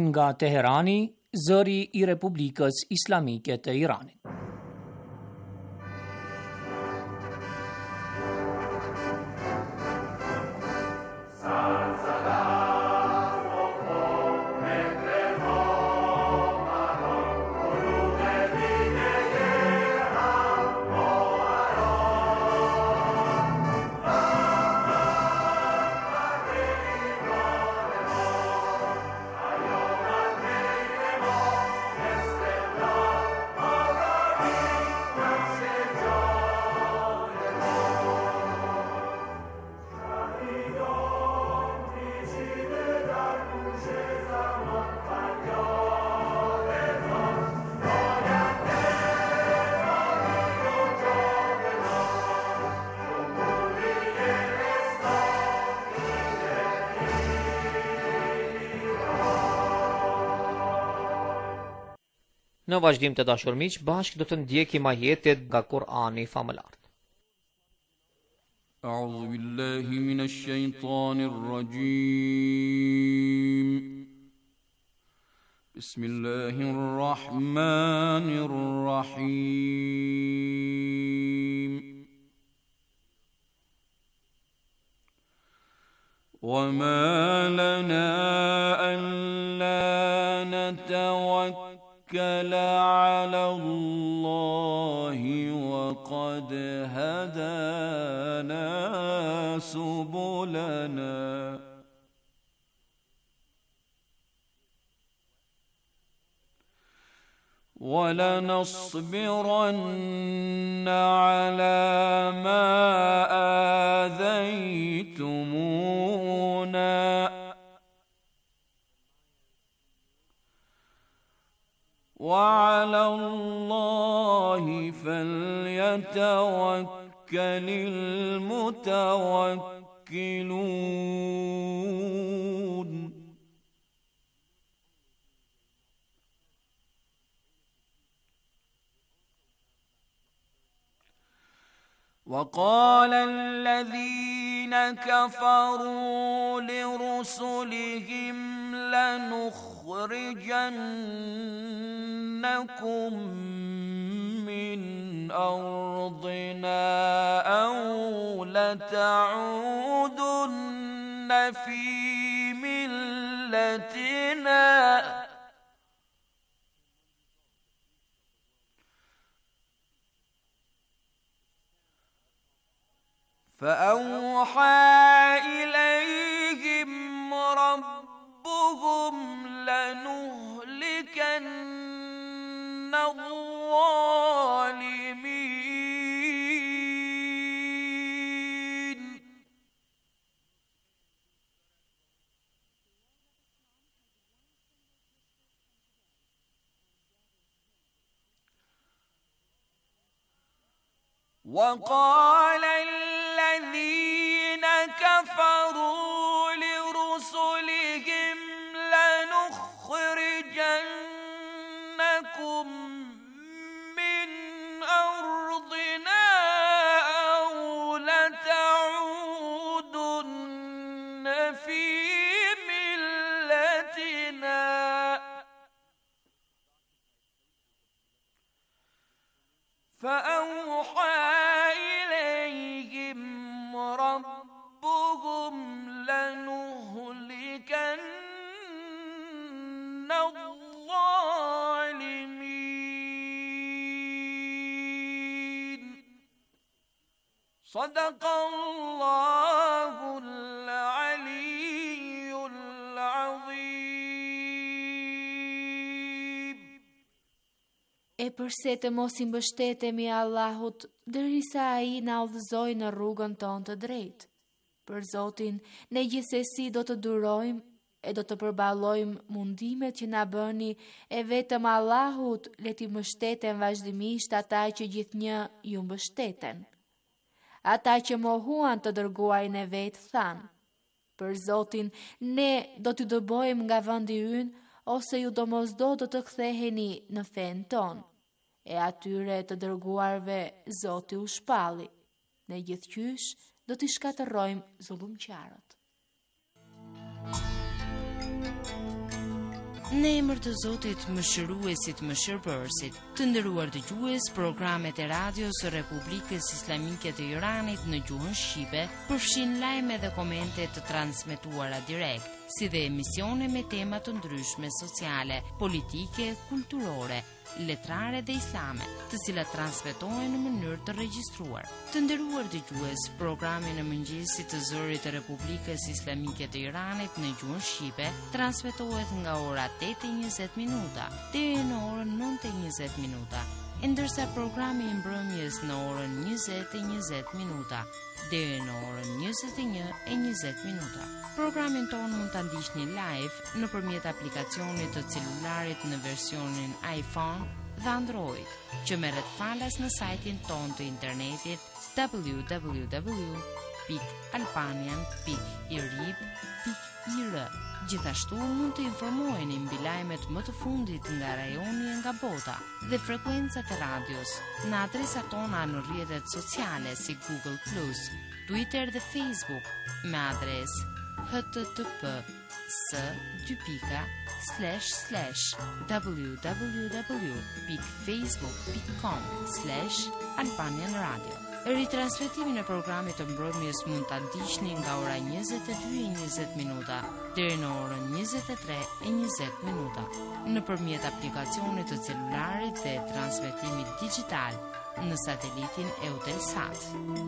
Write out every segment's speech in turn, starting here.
nga Teherani, zëri I Republikës Islamike të Iranit. Në vazhdim të dashur miq, bashkë do të ndjekim ajetet nga Kur'ani famëlar. A'udhu billahi minash shaitanir rajim. Bismillahir rahmanir rahim. وما لنا ألا نتوكل على الله وقد هدانا سبلنا ولنصبرن على ما آذيتمونا وعلى الله فليتوكل المتوكلون. وقال الذين كفروا لرسلهم لنخرجنكم من أرضنا أو لتعودن في ملتنا فأوحى إليهم ربهم لنهلكن الظالمين وقال الذين كفروا لرسلهم لنخرجنكم من أرضنا أو لتعودن في ملتنا فأوحى إليهم ربهم لنهلكن الظالمين. صدق الله العلي العظيم. E përse të mos I mbështetemi Allahut, derisa Ai na udhëzoj në rrugën tonë të drejtë. Për Zotin, ne gjithsesi do të durojmë e do të përballojmë mundimet që na bëni, e vetëm Allahut le t'i mbështeten vazhdimisht ata që gjithnjë ju mbështeten. Ata që mohuan të dërguarin e vet thanë: për Zotin, ne do t'ju dëbojmë nga vendi ynë, ose ju domosdo do të ktheheni në fen tonë. E atyre të dërguarve Zoti u shpalli. Ne gjithqysh do t'i shkatërrojmë zullumqtarët. Në emër të Zotit Mëshiruesit Mëshirbërësit, të nderuar dëgjues, programet e radios së Republikës Islamike të Iranit në gjuhën shqipe përfshin lajme dhe komente të transmetuara direkt, si dhe emisione me tema të ndryshme sociale, politike, kulturore, letrare dhe islame, të cilat transmetohen në mënyrë të regjistruar. Të nderuar dëgjues, programi në mëngjesit të zërit të Republikës Islamike të Iranit në gjuhën shqipe transmetohet nga ora 8:20 deri në orën 9:20, ndërsa programi i mbrëmjes në orën 20:20 deri në orën 21:20. Programin tonë mund ta ndiqni live nëpërmjet aplikacionit të celularit në versionin iPhone dhe Android, që merret falas në sajtin tonë të internetit www.albanian.irib.ir. Gjithashtu mund të informoheni mbi lajmet më të fundit nga rajoni e nga bota dhe frekuencat e radios në adresat tona në rrjetet sociale si Google+, Twitter dhe Facebook me adresë http://www.facebook.com/Albanian Radio. Ritransmetimin e programit të mbrëmjes mund ta ndiqni nga ora 22:20 deri në orën 23:20 nëpërmjet aplikacionit të celularit dhe transmetimit digjital në satelitin Eutelsat.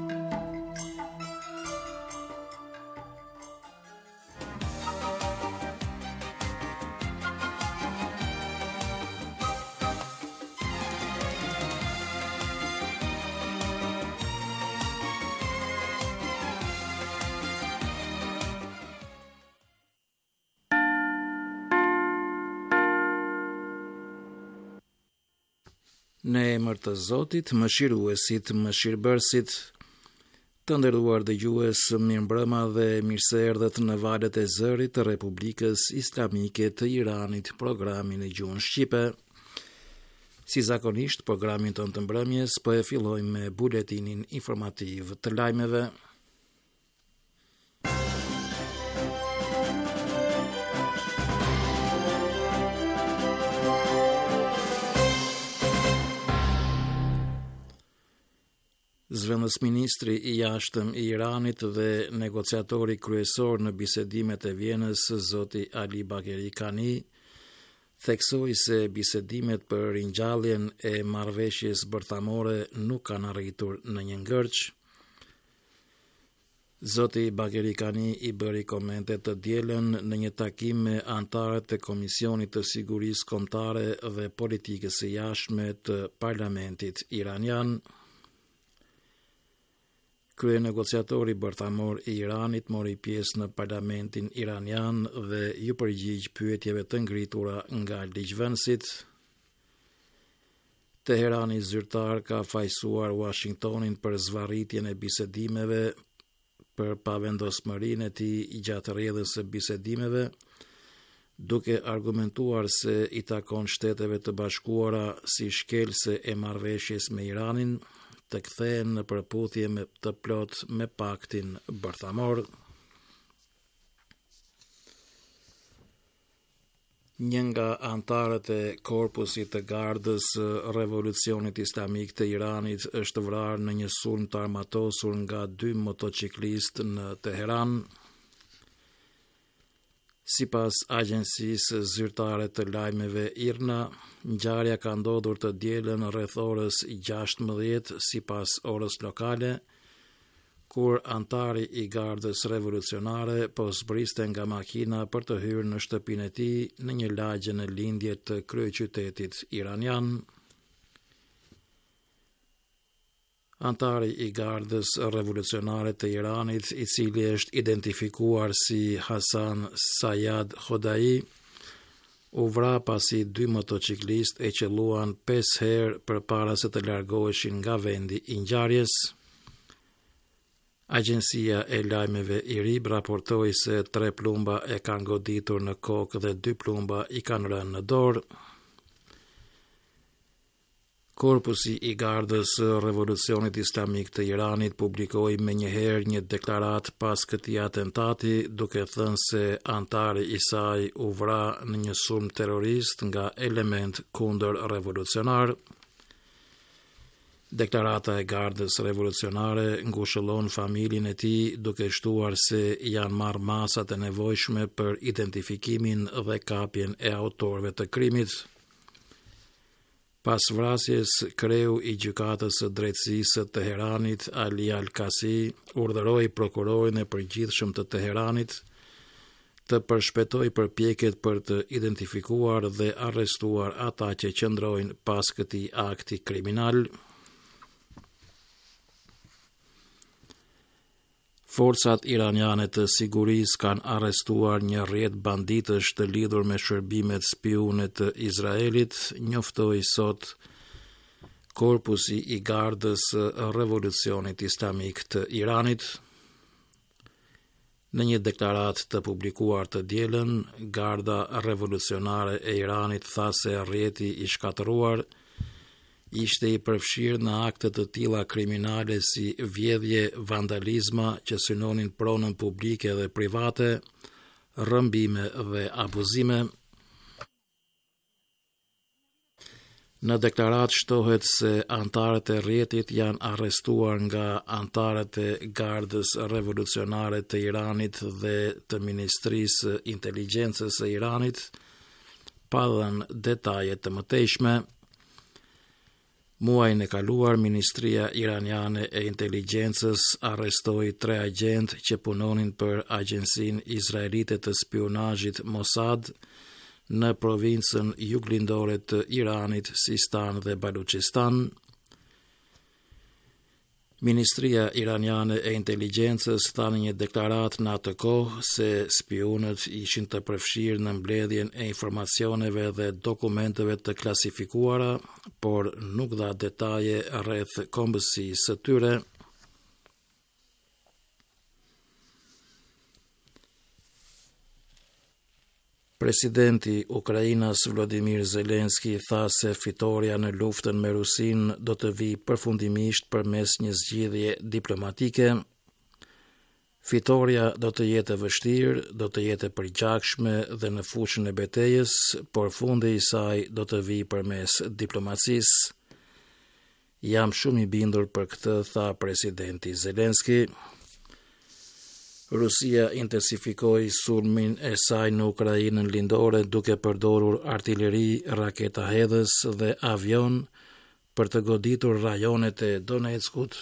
Në emër të Zotit, Mëshiruesit, Mëshirbërësit, të nderuar dëgjues, mirëmbrëma dhe mirëseerdhët në valët e zërit të Republikës Islamike të Iranit, programin në gjuhën shqipe. Si zakonisht, programin tonë të mbrëmjes po e fillojmë me buletinin informativ të lajmeve. Zëvendësministri i jashtëm i Iranit dhe negociatori kryesor në bisedimet e Vjenës, zoti Ali Bagheri Kani, theksoi se bisedimet për ringjalljen e marrëveshjes bërthamore nuk kanë arritur në një ngërç. Zoti Bagheri Kani i bëri komente të dielën në një takim me anëtarët e Komisionit të Sigurisë Kombëtare dhe Politikës së Jashtme të Parlamentit iranian. Kryenegociatori bërthamor i Iranit mori pjesë në parlamentin iranian dhe ju përgjigj pyetjeve të ngritura nga ligjvënësit. Teherani zyrtar ka fajsuar Washingtonin për zvarritjen e bisedimeve për pavendosmërinë e tij gjatë rrjedhës së bisedimeve, duke argumentuar se i takon Shteteve të Bashkuara si shkelëse e marrëveshjes me Iranin të kthehen në përputhje të plot me paktin bërthamor. Një nga anëtarët e korpusit të gardës Revolucionit Islamik të Iranit është vrarë në një sulm të armatosur nga 2 motociklistë në Teheran. Sipas agjencisë zyrtare të lajmeve IRNA, ngjarja ka ndodhur të dielën rreth orës 16 sipas orës lokale, kur antari i gardës revolucionare po zbriste nga makina për të hyrë në shtëpinë e tij në një lagje në lindje të kryeqytetit iranian. Antari i gardës revolucionare të Iranit, i cili është identifikuar si Hasan Sayad Khodai, u vra pasi 2 motociklistë e qelluan 5 herë përpara se të largoheshin nga vendi i ngjarjes. Agjencia e lajmeve IRIB raportoi se 3 plumba e kanë goditur në kokë dhe 2 plumba i kanë rënë në dorë. Korpusi i Gardës së Revolucionit Islamik të Iranit publikoi menjëherë një deklaratë pas këtij atentati, duke thënë se antari i saj u vra në një sulm terrorist nga element kundër revolucionar. Deklarata e Gardës Revolucionare ngushëllon familjen e tij duke shtuar se janë marrë masat e nevojshme për identifikimin dhe kapjen e autorëve të krimit. Pas vrasjes, kreu i gjykatës së drejtësisë së Teheranit, Ali Al-Kasi, urdhëroi prokurorin e përgjithshëm të Teheranit të përshpejtojë përpjekjet për të identifikuar dhe arrestuar ata që qëndrojnë pas këtij akti kriminal. Forcat iraniane të sigurisë kanë arrestuar një rrjet banditësh të lidhur me shërbimet spiune të Izraelit, njoftoi sot Korpusi i Gardës së Revolucionit Islamik të Iranit. Në një deklaratë të publikuar të dielën, Garda Revolucionare e Iranit tha se rrjeti i shkatëruar ishte i përfshirë në akte të tilla kriminale si vjedhje, vandalizma që synonin pronën publike dhe private, rrëmbime dhe abuzime. Në deklaratë shtohet se antarët e rrjetit janë arrestuar nga antarët e Gardës Revolucionare të Iranit dhe të Ministrisë së Inteligjencës së Iranit, pa dhënë detaje të mëtejshme. Muajin e kaluar, Ministria Iraniane e Inteligjencës arrestoi 3 agentë që punonin për Agjencinë Izraelite të Spionazhit Mossad në provincën juglindore të Iranit, Sistan dhe Baluchistan. Ministria Iraniane e Inteligjencës tha në një deklaratë në atë kohë se spionët ishin të përfshirë në mbledhjen e informacioneve dhe dokumenteve të klasifikuara, por nuk dha detaje rreth kombësisë së tyre. Presidenti Ukrainas Volodymyr Zelensky tha se fitoria në luftën me Rusinë do të vijë përfundimisht përmes një zgjidhje diplomatike. Fitoria do të jetë e vështirë, do të jetë e përgjakshme dhe në fushën e betejës, por fundi i saj do të vijë përmes diplomacisë. Jam shumë i bindur për këtë, tha presidenti Zelensky. Rusia intensifikoi sulmin e saj në Ukrainën lindore duke përdorur artilleri, raketa hedhës dhe avion për të goditur rajonet e Donetskut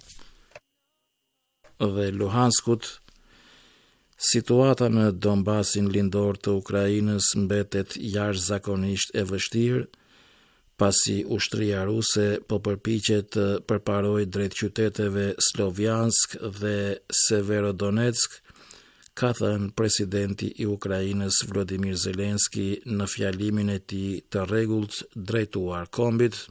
dhe Luhanskut. Situata në Donbasin lindor të Ukrainës mbetet jashtëzakonisht e vështirë, pasi ushtria ruse po përpiqet të përparojë drejt qyteteve Slovjansk dhe Severodonetsk, ka thënë presidenti i Ukrainës Volodymyr Zelensky në fjalimin e tij të rregullt drejtuar kombit.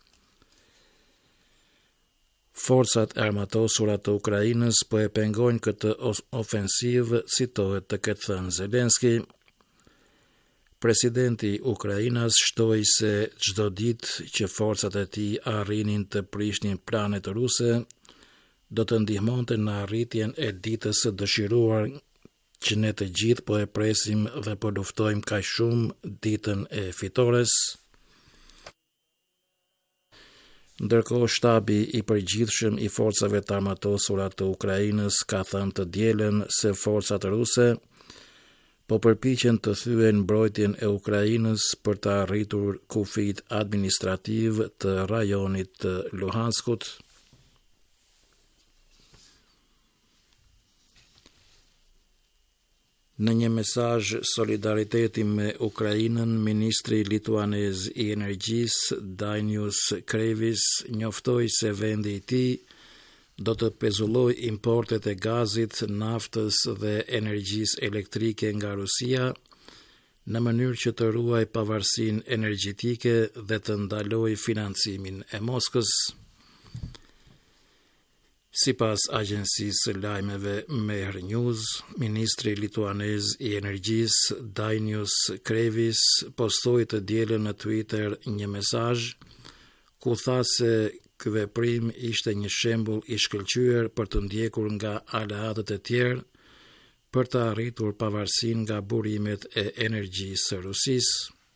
Forcat e armatosura të Ukrainës po e pengojnë këtë ofensivë, citohet të ketë thënë Zelensky. Presidenti Ukrainas shtoi se çdo ditë që forcat e tij arrinin të prishnin planet ruse, do të ndihmonte në arritjen e ditës së dëshiruar që ne të gjithë po e presim dhe po luftojmë kaq shumë, ditën e fitores. Ndërkohë, shtabi i përgjithshëm i forcave të armatosura të Ukrainës ka thënë të dielën se forcat ruse po përpiqen të thyen mbrojtjen e Ukrainës për të arritur kufit administrativ të rajonit të Luhanskut. Në një mesazh solidariteti me Ukrainën, ministri lituanez i energjisë Dainius Krevis njoftoi se vendi i tij do të pezulloj importet e gazit, naftës dhe energjisë elektrike nga Rusia në mënyrë që të ruaj pavarësinë energjetike dhe të ndaloj financimin e Moskës. Sipas agjencisë së lajmeve Mehr News, ministri lituanez i energjisë Dainius Krevis postoi të dielën në Twitter një mesazh ku tha se ky veprim ishte një shembull i shkëlqyer për të ndjekur nga aleatët e tjerë për të arritur pavarësinë nga burimet e energjisë së Rusisë.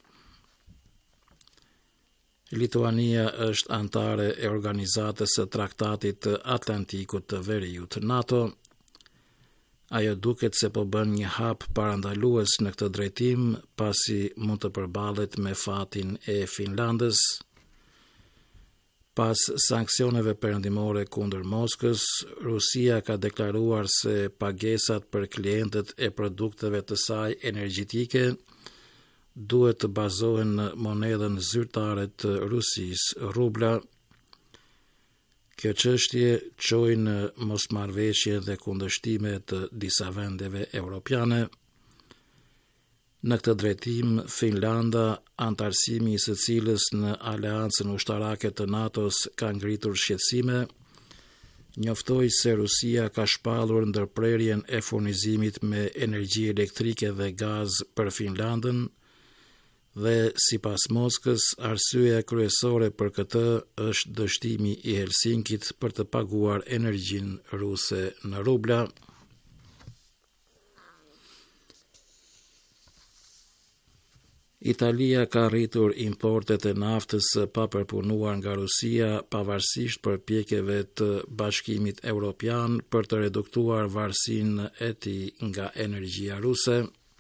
Lituania është antare e organizatës së Traktatit të Atlantikut të Veriut NATO. Ajo duket se po bën një hap parandalues në këtë drejtim, pasi mund të përballet me fatin e Finlandës. Pas sanksioneve perëndimore kundër Moskës, Rusia ka deklaruar se pagesat për klientët e produkteve të saj energjetike duhet të bazohen në monedhën zyrtare të Rusisë, rubla. Kjo çështje çoi në mosmarrëveshje dhe kundërshtime të disa vendeve europiane. Në këtë drejtim, Finlanda, antarësimi i së cilës në aleancën ushtarake të NATO-s ka ngritur shqetësime, njoftoi se Rusia ka shpallur ndërprerjen e furnizimit me energji elektrike dhe gaz për Finlandën, dhe sipas Moskës, arsyeja kryesore për këtë është dështimi i Helsinkit për të paguar energjinë ruse në rubla. Italia ka rritur importet e naftës pa përpunuar nga Rusia pavarësisht përpjekjeve të Bashkimit Evropian për të reduktuar varësinë e tij nga energjia ruse.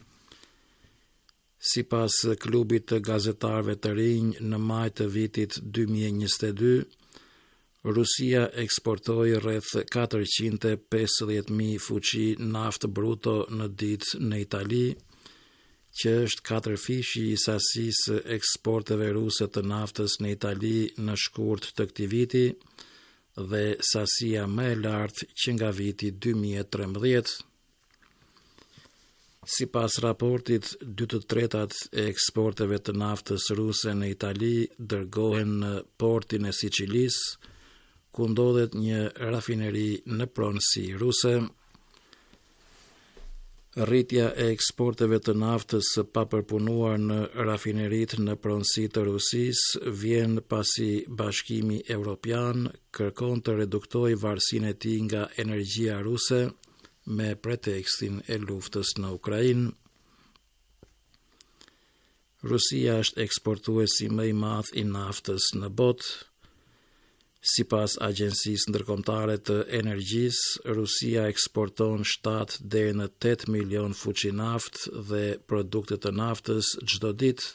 Sipas klubit të gazetarëve të rinj, në maj të vitit 2022, Rusia eksportoi rreth 450.000 fuqi naftë bruto në ditë në Itali, që është 4 fishi i sasisë eksporteve ruse të naftës në Itali në shkurt të këtij viti dhe sasia më e lartë që nga viti 2013. Sipas raportit, 2/3 e eksporteve të naftës ruse në Itali dërgohen në portin e Sicilisë, ku ndodhet një rafineri në pronësi ruse. Rritja e eksporteve të naftës pa përpunuar në rafineritë në pronësi të Rusisë vjen pasi Bashkimi Evropian kërkon të reduktojë varësinë e tij nga energjia ruse me pretekstin e luftës në Ukrainë. Rusia është eksportuesi më i madh i naftës në botë. Sipas Agjencisë Ndërkombëtare të Energjisë, Rusia eksporton 7 deri në 8 milion fuqi naftë dhe produkte të naftës çdo ditë.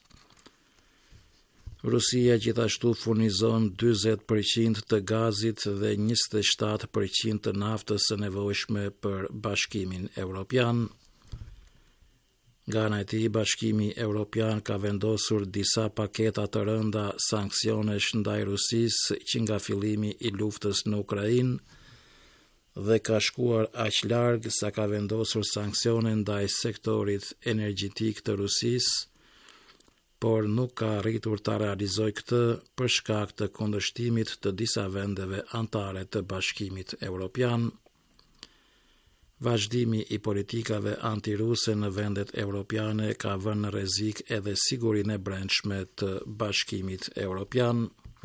Rusia gjithashtu furnizon 40% të gazit dhe 27% të naftës së nevojshme për Bashkimin Evropian. Nga ana e tij, Bashkimi Evropian ka vendosur disa paketa të rënda sanksionesh ndaj Rusisë që nga fillimi i luftës në Ukrainë dhe ka shkuar aq larg sa ka vendosur sanksione ndaj sektorit energjetik të Rusisë, por nuk ka arritur ta realizojë këtë për shkak të kundërshtimit të disa vendeve anëtare të Bashkimit Evropian. Vazhdimi i politikave antiruse në vendet evropiane ka vënë në rrezik edhe sigurinë e brendshme të Bashkimit Evropian.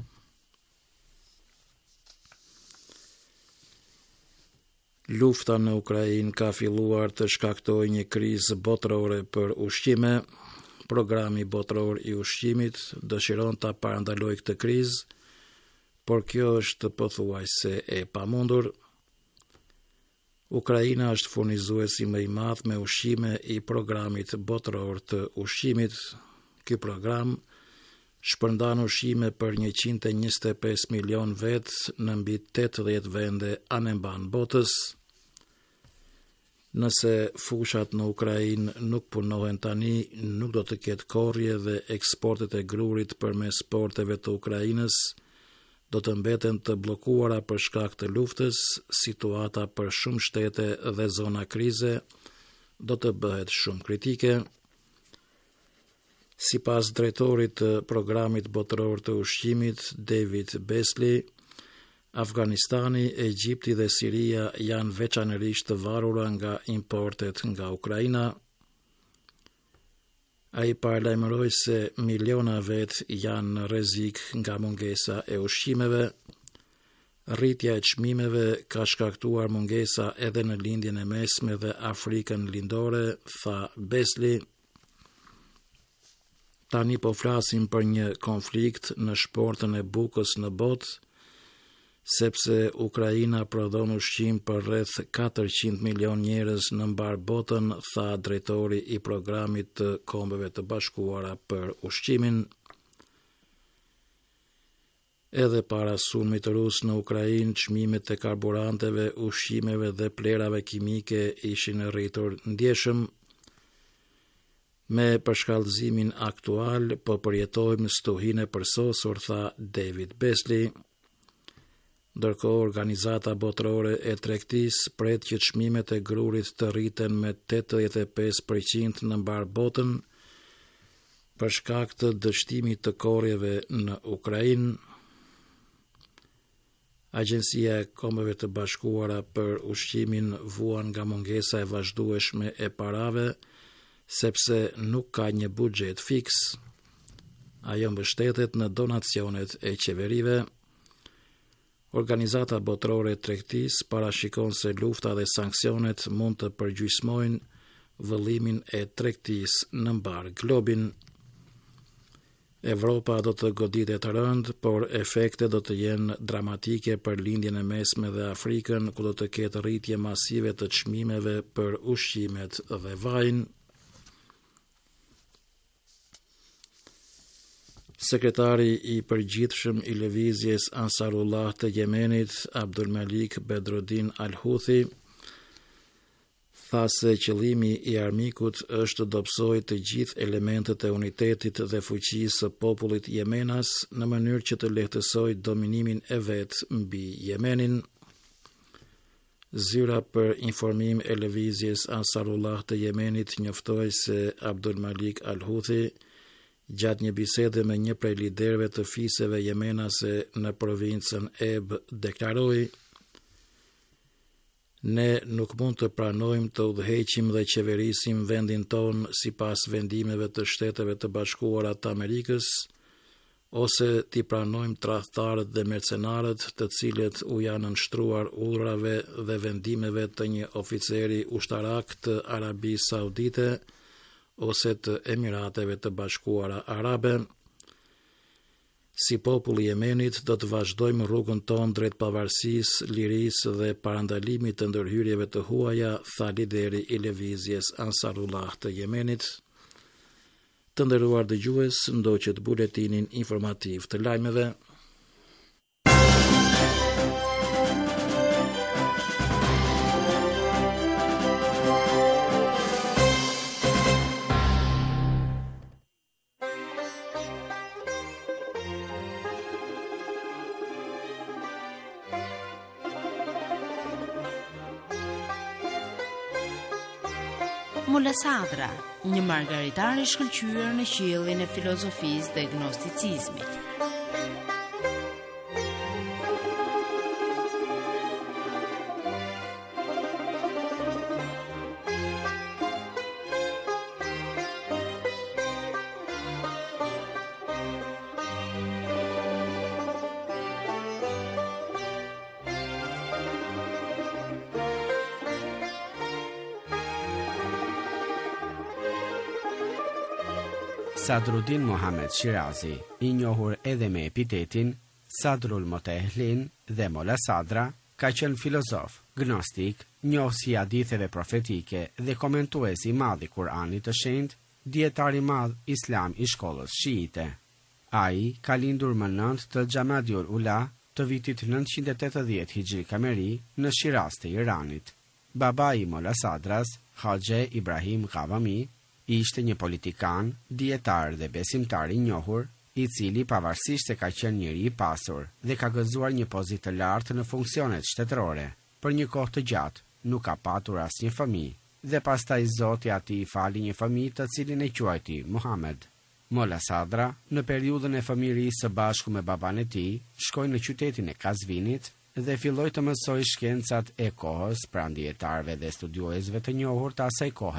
Lufta në Ukrainë ka filluar të shkaktojë një krizë botërore për ushqime. Programi botëror i ushqimit dëshiron ta parandalojë këtë krizë, por kjo është pothuajse e pamundur. Ukraina është furnizuesi më i madh me ushqime i programit botëror të ushqimit. Ky program shpërndan ushqime për 125 milion vetë në mbi 80 vende anemban botës. Nëse fushat në Ukrainë nuk punohen tani, nuk do të ketë korrje dhe eksportet e grurit përmes porteve të Ukrainës do të mbeten të bllokuara për shkak të luftës. Situata për shumë shtete dhe zona krize do të bëhet shumë kritike. Sipas drejtorit të programit botëror të ushqimit, David Beasley, Afganistani, Egjipti dhe Siria janë veçanërisht të varura nga importet nga Ukraina. Ai paralajmëroi se miliona vet janë në rrezik nga mungesa e ushqimeve. Rritja e çmimeve ka shkaktuar mungesa edhe në lindjen e mesme dhe Afrikën lindore, tha Besli. Tani po flasim për një konflikt në shportën e bukës në botë, sepse Ukraina prodhon ushqim për rreth 400 milion njerëz në mbar botën, tha drejtori i programit të Kombeve të Bashkuara për ushqimin. Edhe para sulmit rus në Ukrainë, çmimet e karburanteve, ushqimeve dhe plerave kimike ishin rritur ndjeshëm. Me përshkallëzimin aktual, po përjetojmë stuhinë e përsosur, tha David Beasley. Ndërkohë, Organizata Botërore e Tregtisë pret që çmimet e grurit të rriten me 85% në mbar botën për shkak të dështimit të korrjeve në Ukrainë. Agjencia e Kombeve të Bashkuara për ushqimin vuan nga mungesa e vazhdueshme e parave, sepse nuk ka një buxhet fiks. Ajo mbështetet në donacionet e qeverive. Organizata Botërore e Tregtisë parashikon se lufta dhe sanksionet mund të përgjysmojnë vëllimin e tregtisë në mbar globin. Evropa do të goditet rënd, por efektet do të jenë dramatike për lindjen e mesme dhe Afrikën, ku do të ketë rritje masive të çmimeve për ushqimet dhe vajin. Sekretari i përgjithshëm i lëvizjes Ansarullah të Yemenit, Abdul Malik Bedruddin Al-Houthi, tha se qëllimi i armikut është të dobësojë të gjithë elementet e unitetit dhe fuqisë së popullit jemenas në mënyrë që të lehtësojë dominimin e vet mbi Yemenin. Zyra për informim e lëvizjes Ansarullah të Yemenit njoftoi se Abdul Malik Al-Houthi, gjatë një bisede me një prej liderëve të fisëve jemenase në provincën Eb, deklaroi: "Ne nuk mund të pranojmë të udhëheqim dhe qeverisim vendin ton sipas vendimeve të Shteteve të Bashkuara të Amerikës, ose t'i pranojmë tradhtarët dhe mercenarët të cilët u janë nënshtruar urdhrave dhe vendimeve të një oficeri ushtarak të Arabisë Saudite ose të Emirateve të Bashkuara Arabe. Si populli i Yemenit do të vazhdojmë rrugën tonë drejt pavarësisë, lirisë dhe parandalimit të ndërhyrjeve të huaja, tha lideri i lëvizjes Ansarullah të Yemenit." Të nderuar dëgjues, ndoqët buletinin informativ të lajmeve. Mulla Sadra, një margaritar i shkëlqyer në qiellin e filozofisë dhe gnosticizmit. Sadruddin Mohamed Shirazi, i njohur edhe me epitetin Sadrul Motehlin dhe Molla Sadra, ka qenë filozof, gnostik, njohës i haditheve profetike dhe komentues i madh i Kuranit të shenjtë, dietar i madh islam i shkollës shiite. Ai ka lindur më 9 të Xhamadiul Ula të vitit 980 Hijri Kameri në Shiraz të Iranit. Babai i Molla Sadras, Haxhe Ibrahim Ghavami, ishte një politikan, dietar dhe besimtar i njohur, i cili pavarësisht se ka qenë njeri i pasur dhe ka gëzuar një pozitë të lartë në funksionet shtetërore, për një kohë të gjatë nuk ka patur asnjë fëmijë dhe pastaj Zoti atij i fali një fëmijë të cilin e quajti Muhammed. Molla Sadra, në periudhën e fëmijërisë së bashku me baban e tij, shkoi në qytetin e Kazvinit dhe filloi të mësojë shkencat e kohës pranë dietarëve dhe studiuesve të njohur të asaj kohe.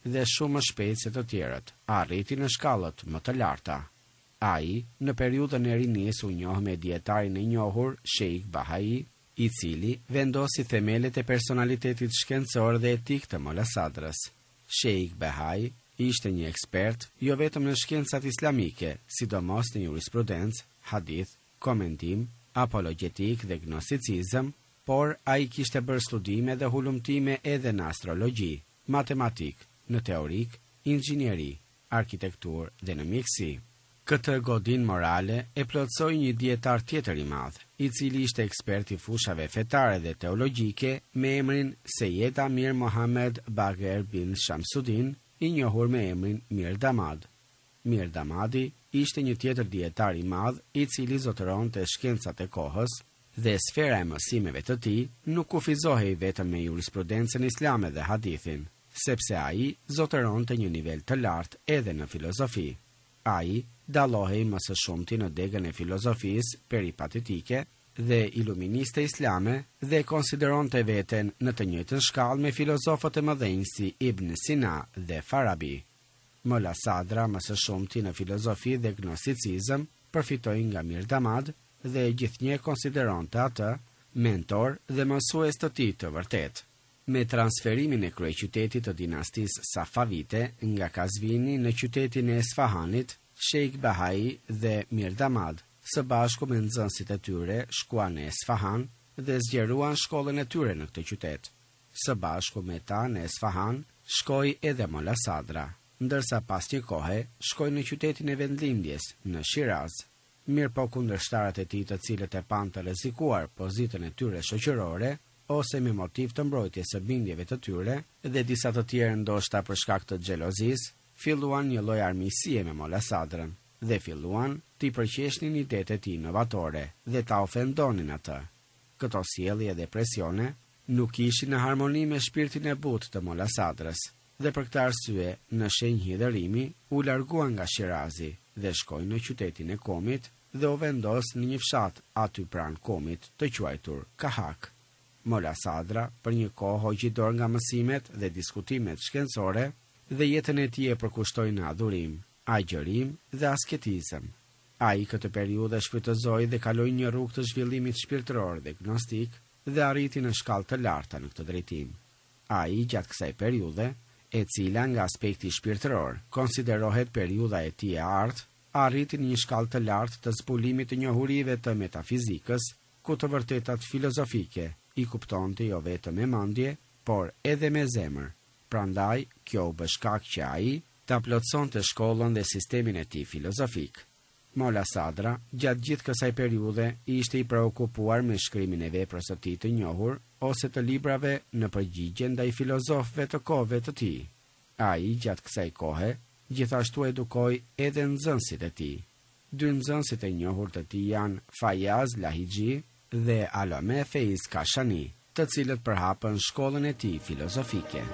dhe shumë më shpejt se të tjerët, arriti në shkallët më të larta. Ai, në periudhën e rinis u njoh me dietarin e njohur Sheikh Bahai, i cili vendosi themelet e personalitetit shkencor dhe etik të Molla Sadrës. Sheikh Bahai ishte një ekspert jo vetëm në shkencat islamike, sidomos në jurisprudencë, hadith, komentim, apologetik dhe gnosticizëm, por ai kishte bërë studime dhe hulumtime edhe në astrologji, matematik, në teorik, inxhinieri, arkitektur dhe në mjekësi. Këtë godin morale e plotësoi një dietar tjetër i madh, i cili ishte ekspert i fushave fetare dhe teologjike me emrin Sejed Amir Mohammed Bagher bin Shamsuddin, i njohur me emrin Mir Damad. Mir Damadi ishte një tjetër dietar i madh i cili zotëronte shkencat e kohës dhe sfera e mësimeve të tij nuk kufizohej vetëm me jurisprudencën islame dhe hadithin, sepse ai zotëronte një nivel të lartë edhe në filozofi. Ai dallohej më së shumti në degën e filozofisë peripatetike dhe iluministe islame dhe konsideronte veten në të njëjtën shkallë me filozofët e mëdhenj si Ibn Sina dhe Farabi. Molla Sadra më së shumti në filozofi dhe gnosticizëm përfitoi nga Mir Damad dhe gjithnjë konsideronte atë mentor dhe mësues të tij të vërtet. Me transferimin e kryeqytetit të dinastisë Safavite nga Kazvini në qytetin e Esfahanit, Sheikh Bahai dhe Mir Damad së bashku me nxënësit e tyre shkuan në Esfahan dhe zgjeruan shkollën e tyre në këtë qytet. Së bashku me ta në Esfahan shkoi edhe Molla Sadra, ndërsa pas një kohe shkoi në qytetin e vendlindjes, në Shiraz. Mirëpo kundërshtarët e tij të cilët e pan të rrezikuar pozitën e tyre shoqërore, ose me motiv të mbrojtjes së bindjeve të tyre dhe disa të tjerë ndoshta për shkak të xhelozisë, filluan një lloj armiqësie me Molla Sadrën dhe filluan t'i përqeshnin idetë e tij inovatore dhe ta ofendonin atë. Këto sjellje dhe presione nuk ishin në harmoni me shpirtin e butë të Molla Sadrës dhe për këtë arsye, në shenjë hidhërimi, u larguan nga Shirazi dhe shkojnë në qytetin e Komit dhe u vendos në një fshat aty pranë Komit të quajtur Kahak. Molla Sadra për një kohë hoqi dorë nga mësimet dhe diskutimet shkencore dhe jetën e tij e përkushtoi në adhurim, agjërim dhe asketizëm. Ai këtë periudhë shfrytëzoi dhe kaloi një rrugë të zhvillimit shpirtëror dhe gnostik dhe arriti në shkallë të larta në këtë drejtim. Ai gjatë kësaj periudhe, e cila nga aspekti shpirtëror konsiderohet periudha e tij e artë, arriti në një shkallë të lartë të zbulimit të njohurive të metafizikës, ku të vërtetat filozofike i kuptonte jo vetëm me mendje, por edhe me zemër. Prandaj, kjo u bë shkak që ai ta plotësonte shkollën dhe sistemin e tij filozofik. Molla Sadra, gjatë gjithë kësaj periudhe, ishte i preokupuar me shkrimin e veprës së tij të njohur ose të librave në përgjigje ndaj filozofëve të kohëve të tij. Ai, gjatë kësaj kohe, gjithashtu edukoi edhe nxënësit e tij. Dy nxënësit e njohur të tij janë Fayaz Lahiji dhe Alame Feiz Kashani, të cilët përhapën shkollën e tij filozofike.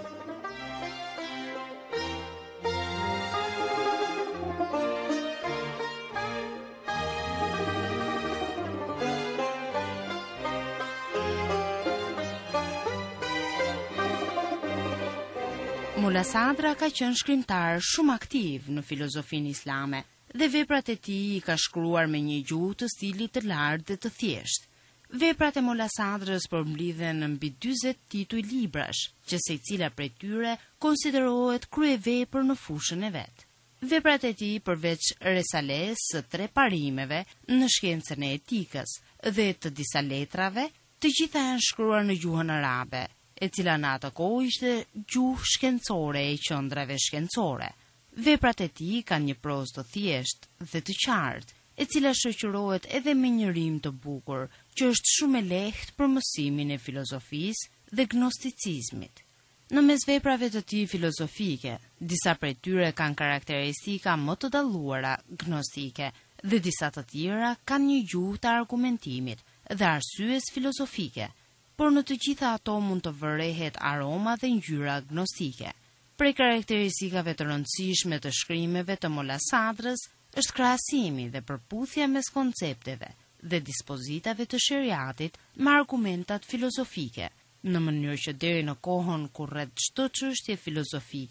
Molla Sadra ka qenë shkrimtar shumë aktiv në filozofinë islame dhe veprat e tij i ka shkruar me një gjuhë të stilit të lartë dhe të thjeshtë. Veprat e Molla Sadrës përmblidhen në mbi 40 tituj librash, që secila prej tyre konsiderohet kryevepër në fushën e vet. Veprat e tij përveç resales së 3 parimeve në shkencën e etikës dhe të disa letrave, të gjitha janë shkruar në gjuhën arabe, e cila në atë kohë ishte gjuhë shkencore e qendrave shkencore. Veprat e tij kanë një prozë të thjeshtë dhe të qartë, e cila shoqërohet edhe me një rim të bukur, që është shumë e lehtë për mësimin e filozofisë dhe gnosticizmit. Në mes veprave të tij filozofike, disa prej tyre kanë karakteristika më të dalluara gnostike dhe disa të tjera kanë një gjuhë të argumentimit dhe arsyes filozofike, por në të gjitha ato mund të vërehet aroma dhe ngjyra gnostike. Prej karakteristikave të rëndësishme të shkrimeve të Molla Sadrës është krahasimi dhe përputhja mes koncepteve dhe dispozitave të sheriatit me argumentat filozofike, në mënyrë që deri në kohën kur rreth çdo çështje filozofike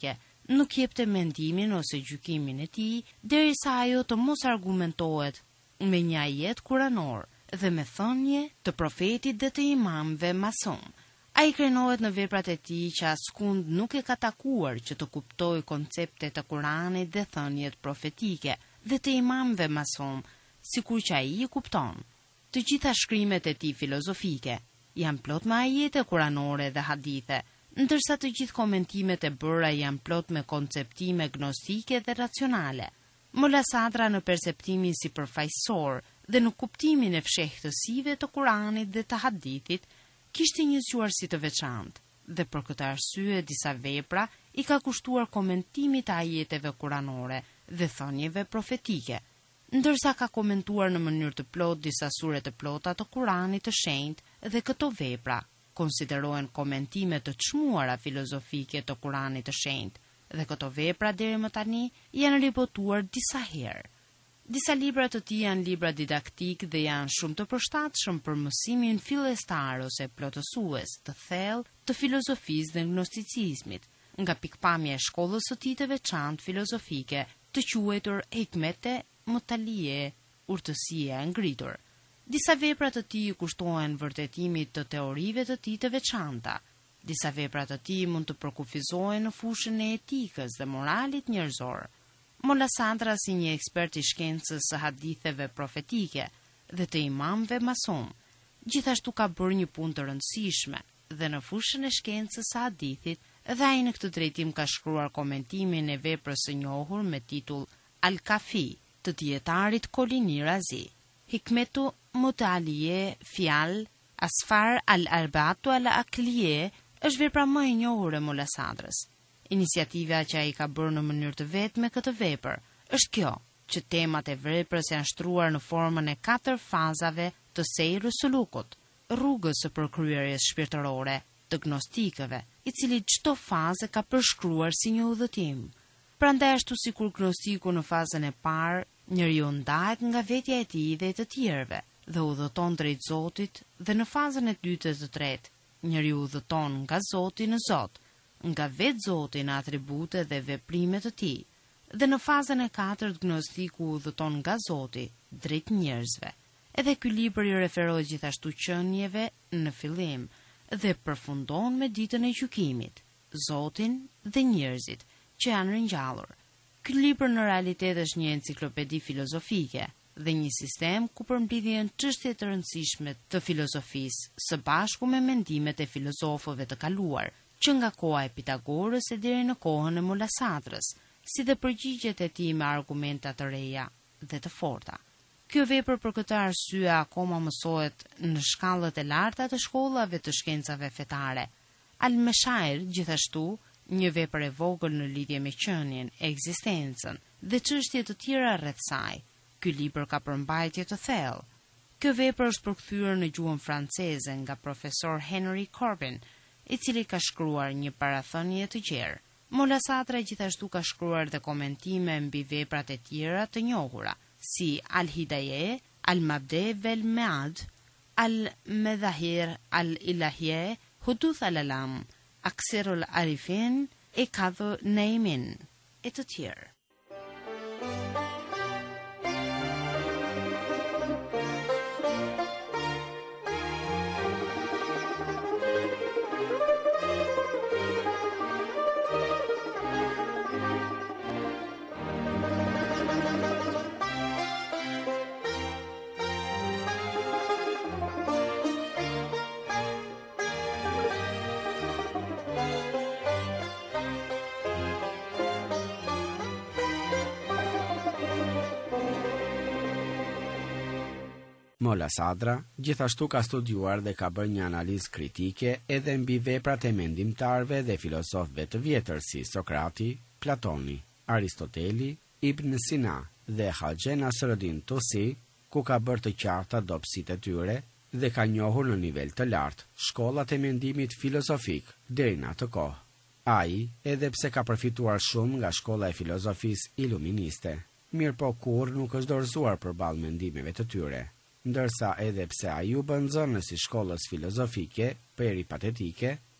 nuk jepte mendimin ose gjykimin e tij derisa ajo të mos argumentohet me një ajet kuranor dhe me thënie të profetit dhe të imamëve masum. Ai krenohet në veprat e tij që askund nuk e ka takuar që të kuptojë konceptet e Kuranit dhe thëniet profetike dhe të imamëve masum, sikur që ai i kupton. Të gjitha shkrimet e tij filozofike janë plot me ajete kuranore dhe hadithe, ndërsa të gjithë komentimet e bëra janë plot me konceptime gnostike dhe racionale. Molla Sadra në perceptimin si përfaqësor dhe në kuptimin e fshehtësive të Kuranit dhe të hadithit, kishte një zgjuarsi të veçantë dhe për këtë arsye disa vepra i ka kushtuar komentimit të ajeteve kuranore dhe thënieve profetike, ndërsa ka komentuar në mënyrë të plot disa sure të plota të Kuranit të shenjtë dhe këto vepra konsiderohen komentime të çmuara filozofike të Kuranit të shenjtë dhe këto vepra deri më tani janë ribotuar disa herë. Disa libra të tij janë libra didaktik dhe janë shumë të përshtatshëm për mësimin fillestar ose plotësues të thellë të filozofisë dhe gnosticizmit, nga pikpamja e shkollës së tij të veçantë filozofike, të quajtur hikmete mutalie, urtësia e ngritur. Disa vepra të tij kushtohen vërtetimit të teorive të tij të veçanta. Disa vepra të tij mund të përkufizohen në fushën e etikës dhe moralit njerëzor. Molla Sadra si një ekspert i shkencës së haditheve profetike dhe të imamëve masum, gjithashtu ka bërë një punë të rëndësishme dhe në fushën e shkencës së hadithit dhe ai në këtë drejtim ka shkruar komentimin e veprës së njohur me titull Al-Kafi të dietarit Kolini Razi. Hikmetu mutalie fjal Asfar al-Arbatu al-Aklie është vepra më e njohur e Molla Sadrës. Iniciativa që ai ka bërë në mënyrë të vetë me këtë vepër është kjo, që temat e veprës janë shtruar në formën e 4 fazave të sejrës së lukut, rrugës së përkryerjes shpirtërore të gnostikëve, i cili çdo fazë ka përshkruar si një udhëtim. Prandaj ashtu sikur gnostiku në fazën e parë, njeriu ndahet nga vetja e tij dhe e të tjerëve dhe udhëton drejt Zotit, dhe në fazën e dytë dhe të tretë, njeriu udhëton nga Zoti në Zot, nga vetë Zoti në atribute dhe veprimet të tij, dhe në fazën e 4 gnostiku udhëton nga Zoti drejt njerëzve. Edhe ky libër i referohet gjithashtu qenieve në fillim dhe përfundon me ditën e gjykimit, Zotin dhe njerëzit që janë ringjallur. Ky libër në realitet është një enciklopedi filozofike dhe një sistem ku përmbledhen çështje të rëndësishme të filozofisë së bashku me mendimet e filozofëve të kaluar, që nga koha e Pitagorës e deri në kohën e Molla Sadrës, si dhe përgjigjet e tij me argumenta të reja dhe të forta. Kjo vepër për këtë arsye akoma mësohet në shkallët e larta të shkollave të shkencave fetare. Al-Meshair gjithashtu, një vepër e vogël në lidhje me qenien, ekzistencën dhe çështje të tjera rreth saj. Ky libër ka përmbajtje të thellë. Kjo vepër është përkthyer në gjuhën franceze nga profesor Henry Corbin, i cili ka shkruar një parathënie të gjerë. Molla Sadra gjithashtu ka shkruar dhe komentime mbi veprat e tjera të njohura, si Al-Hidaye, Al-Mabde vel Mead, Al-Medahir Al-Ilahye, Huduth al-Alam, Aksirul Arifin, e Kadhu Neimin, e të tjerë. Molla Sadra gjithashtu ka studiuar dhe ka bërë një analizë kritike edhe mbi veprat e mendimtarëve dhe filozofëve të vjetër si Sokrati, Platoni, Aristoteli, Ibn Sina dhe Haxhe Nasreddin Tusi, ku ka bërë të qarta dobësitë e tyre dhe ka njohur në nivel të lartë shkollat e mendimit filozofik deri në atë kohë. Ai, edhe pse ka përfituar shumë nga shkolla e filozofisë iluministe, mirëpo kurrë nuk është dorëzuar përballë mendimeve të tyre. Ndërsa edhe pse ai u bën zënës i shkollës filozofike peripatetike,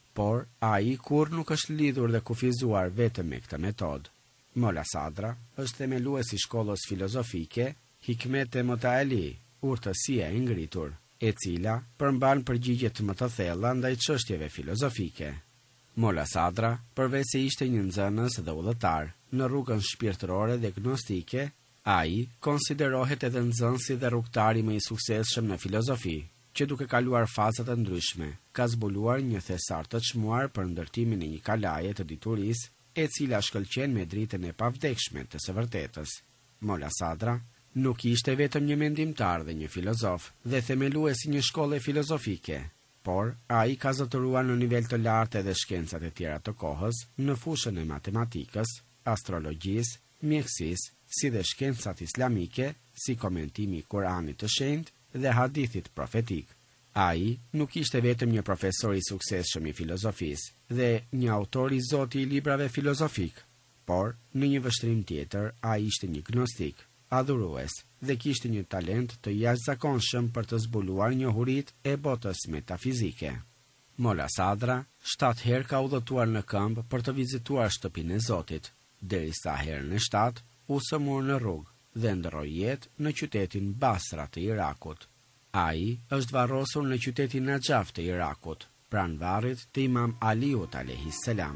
por ai kur nuk është lidhur dhe kufizuar vetëm me këtë metodë. Molla Sadra është themeluesi i shkollës filozofike Hikmet e Motaali, urtësia e ngritur, e cila përmban përgjigjet më të thella ndaj çështjeve filozofike. Molla Sadra, përveç se ishte një nxënës dhe udhëtar në rrugën shpirtërore dhe gnostike, ai konsiderohet edhe nxënësi dhe rrugtari më i suksesshëm në filozofi, që duke kaluar faza të ndryshme, ka zbuluar një thesar të çmuar për ndërtimin e një kalaje të diturisë, e cila shkëlqen me dritën e pavdekshme të së vërtetës. Molla Sadra nuk ishte vetëm një mendimtar dhe një filozof dhe themeluesi një shkolle filozofike, por ai ka zotëruar në nivel të lartë edhe shkencat e tjera të kohës në fushën e matematikës, astrologjisë, mjekësisë, si dhe shkencat islamike, si komentimi i Kuranit të shenjtë dhe hadithit profetik. Ai nuk ishte vetëm një profesor i suksesshëm i filozofisë dhe një autor i zoti i librave filozofik, por në një vështrim tjetër ai ishte një gnostik, adhurues dhe kishte një talent të jashtëzakonshëm për të zbuluar njohuritë e botës metafizike. Molla Sadra 7 herë ka udhëtuar në këmbë për të vizituar shtëpinë e Zotit, derisa herën e 7 u sëmur në rrugë dhe ndroi jetë në qytetin Basra të Irakut. Ai është varrosur në qytetin Najaf të Irakut, pranë varrit të Imam Aliut alayhis salam.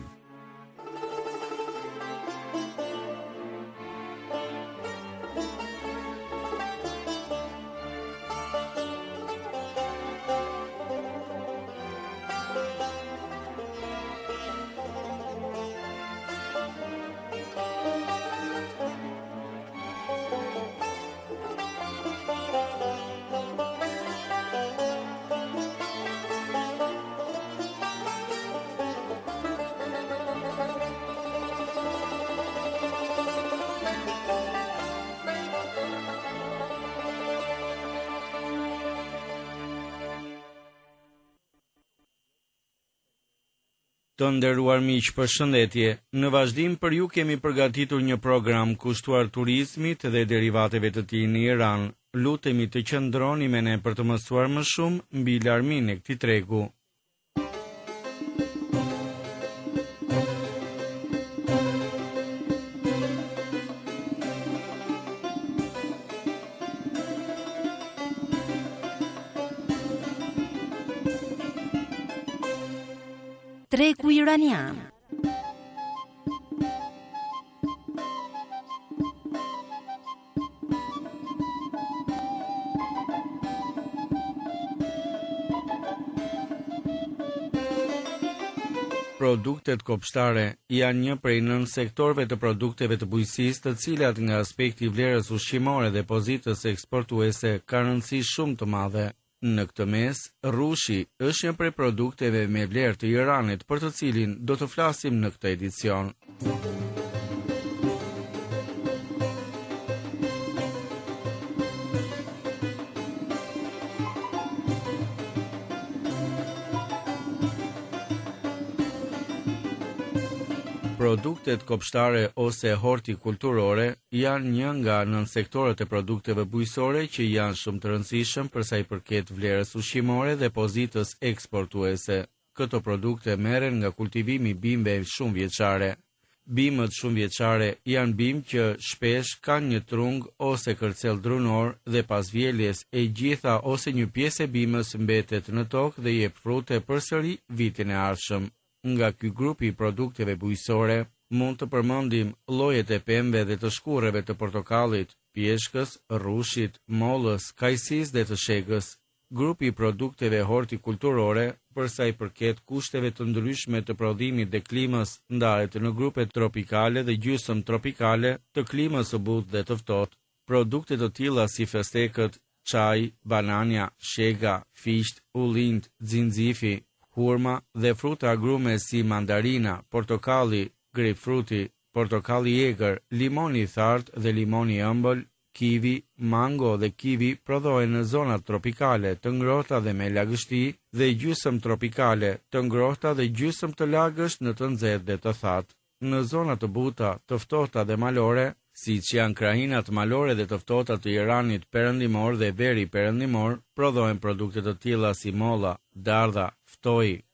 Të nderuar miq, përshëndetje. Në vazhdim për ju kemi përgatitur një program kushtuar turizmit dhe derivateve të tij në Iran. Lutemi të qëndroni me ne për të mësuar më shumë mbi larminë e këtij tregu. Tregu iranian. Produktet kopshtare janë një prej 9 sektorëve të produkteve të bujqësisë, të cilat nga aspekti i vlerës ushqimore dhe pozitës eksportuese kanë rëndësi shumë të madhe. Në këtë mes, rrushi është një prej produkteve me vlerë të Iranit, për të cilin do të flasim në këtë edicion. Produktet kopshtare ose hortikulturore janë një nga 9 sektorët e produkteve bujqësore që janë shumë të rëndësishëm për sa i përket vlerës ushqimore dhe pozitës eksportuese. Këto produkte merren nga kultivimi i bimëve shumë vjeçare. Bimët shumë vjeçare janë bimë që shpesh kanë një trung ose kërcell drunor dhe pas vjeljes e gjitha ose një pjesë e bimës mbetet në tokë dhe jep frute përsëri vitin e ardhshëm. Nga ky grup i produkteve bujqësore mund të përmendim llojet e pemëve dhe të shkurreve të portokallit, pjeshkës, rrushit, mollës, kajsisë dhe të shegës. Grupi i produkteve hortikulturore, për sa i përket kushteve të ndryshme të prodhimit dhe klimës, ndahet në grupe tropikale dhe gjysmë tropikale të klimës së butë dhe të ftohtë. Produkte të tilla si festekët, çaj, banania, shega, fisht, ullind, xinxifi, hurma dhe fruta agrume si mandarina, portokalli, grejpfruti, portokalli i egër, limoni i thartë dhe limoni i ëmbël, kivi, mango dhe kivi prodhohen në zonat tropikale të ngrohta dhe me lagështi dhe gjysmë tropikale të ngrohta dhe gjysmë të lagësht në të nxehtë dhe të thatë. Në zona të buta, të ftohta dhe malore, siç janë krahinat malore dhe të ftohta të Iranit perëndimor dhe veri perëndimor, prodhohen produkte të tilla si molla, dardha, ftoi,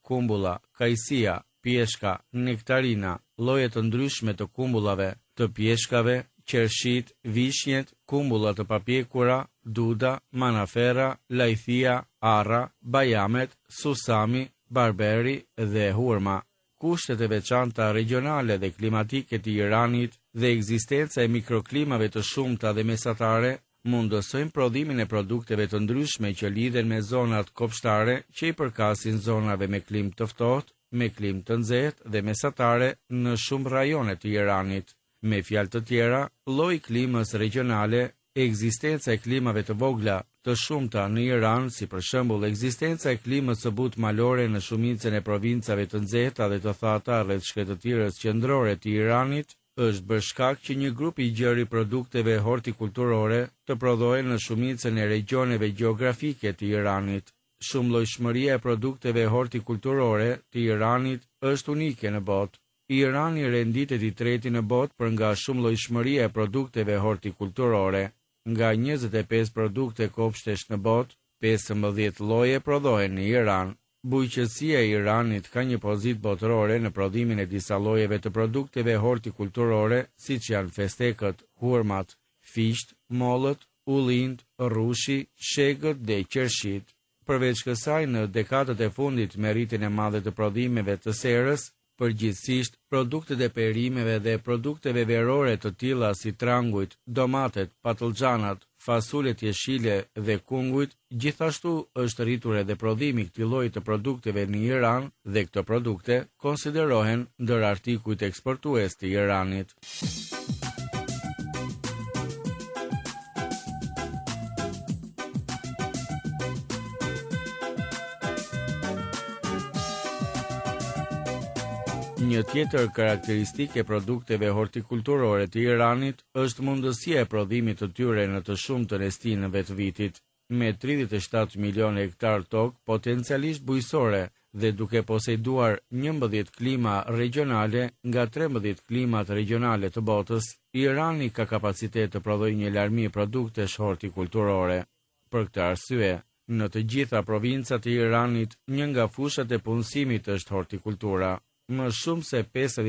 kumbulla, kajsia, pjeshka, nektarina, lloje të ndryshme të kumbullave, të pjeshkave, qershit, vishnjet, kumbulla të papjekura, duda, manafera, lajthia, arra, bajamet, susami, barberi dhe hurma. Kushtet e veçanta regionale dhe klimatike të Iranit dhe ekzistenca e mikroklimave të shumta dhe mesatare mundësojnë prodhimin e produkteve të ndryshme që lidhen me zonat kopshtare që i përkasin zonave me klim të ftohtë, me klim të nxehtë dhe mesatare në shumë rajone të Iranit. Me fjalë të tjera, lloji klimës regionale, ekzistenca e klimave të vogla të shumta në Iran, si për shembull ekzistenca e klimës së butë malore në shumicën e provincave të nxehta dhe të thata rreth shkretëtirës qendrore të Iranit, është bërë shkak që një grup i gjerë i produkteve hortikulturore të prodhohen në shumicën e regioneve gjeografike të Iranit. Shumëllojshmëria e produkteve hortikulturore të Iranit është unike në botë. Irani renditet i treti në botë për nga shumëllojshmëria e produkteve hortikulturore. Nga 25 produkte kopshtesh në botë, 15 lloje prodhohen në Iran. Bujqësia e Iranit ka një pozitë botërore në prodhimin e disa llojeve të produkteve hortikulturore, siç janë festekët, hurmat, fisht, mollët, ullind, rrushi, shegët dhe qershit. Përveç kësaj, në dekadat e fundit me rritjen e madhe të prodhimeve të serës, përgjithsisht produktet e perimeve dhe produkteve verore të tilla si trangujt, domatet, patlıxhanat, fasulet jeshile dhe kungujt, gjithashtu është rritur edhe prodhimi i këtij lloji të produkteve në Iran dhe këto produkte konsiderohen ndër artikujt eksportues të Iranit. Një tjetër karakteristikë e produkteve hortikulturore të Iranit është mundësia e prodhimit të tyre në të shumtën e stinëve të vitit. Me 37 milionë hektar tokë potencialisht bujësore dhe duke poseduar 11 klima regionale nga 13 klimat regionale të botës, Irani ka kapacitet të prodhojë një larmi produktesh hortikulturore. Për këtë arsye, në të gjitha provincat e Iranit, një nga fushat e punësimit është hortikultura. Më shumë se